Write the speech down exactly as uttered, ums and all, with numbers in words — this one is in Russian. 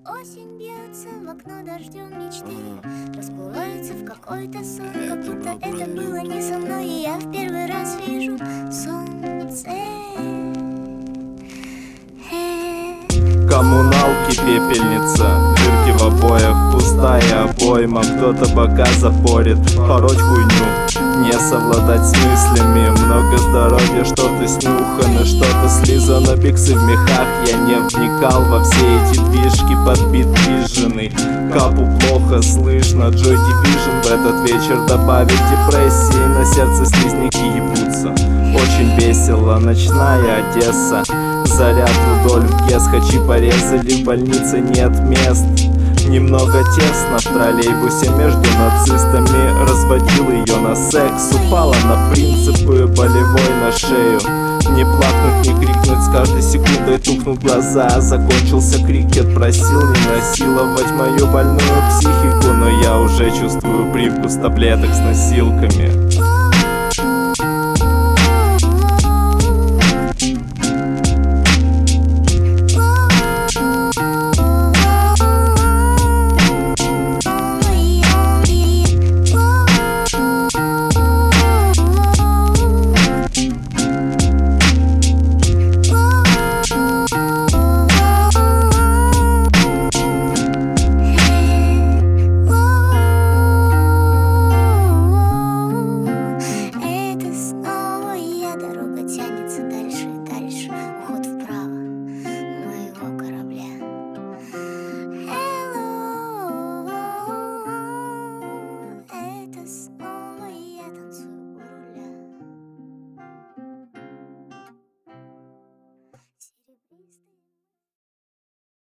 Осень бьется в окно дождем мечты, расплывается в какой-то сон, как будто это было не со мной. И я в первый раз вижу солнце. Коммуналки, пепельница, дырки в обоях, пустая обойма, кто-то бока запорит, пороть хуйню, не совладать с мыслями. Много здоровья, что-то снюхано, что-то слизано, биксы в мехах. Я не вникал во все эти движки, подбит виженый. Капу плохо слышно, Joy Division в этот вечер добавит депрессии. На сердце слизняки ебутся, очень весело, ночная Одесса. Заряд Рудольф Гесс, хачи порезали, в больнице нет мест. Немного тесно в троллейбусе между нацистами, разводил ее на секс. Упала на принципы, болевой на шею. Не плакнуть, не крикнуть, с каждой секундой тухнут глаза. Закончился крикет, просил не насиловать мою больную психику, но я уже чувствую привкус таблеток с носилками.